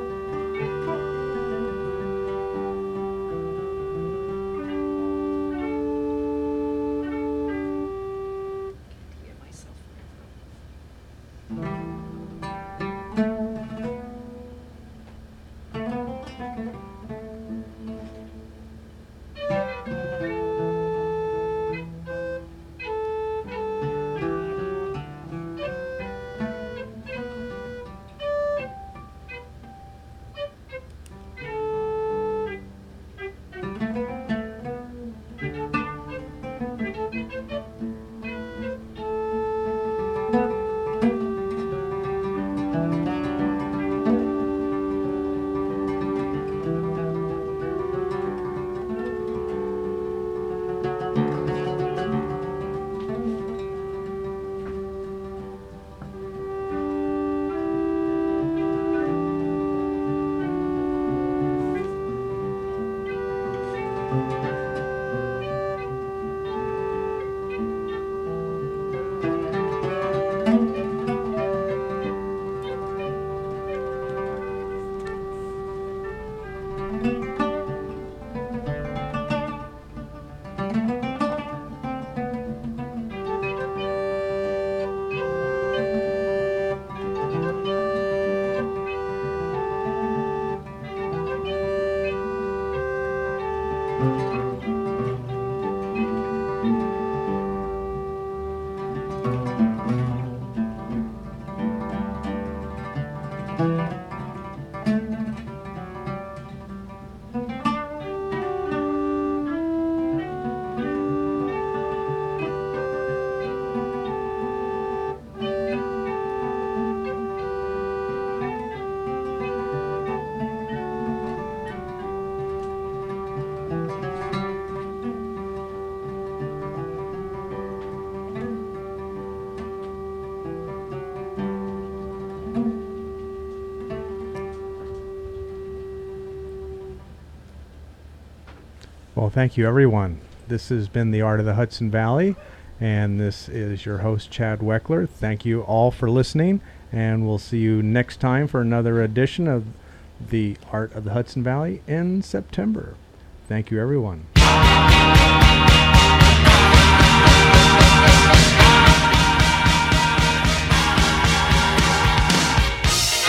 Speaker 1: Well, thank you, everyone. This has been The Art of the Hudson Valley, and this is your host, Chad Weckler. Thank you all for listening, and we'll see you next time for another edition of The Art of the Hudson Valley in September. Thank you, everyone.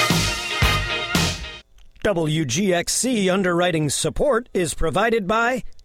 Speaker 5: WGXC underwriting support is provided by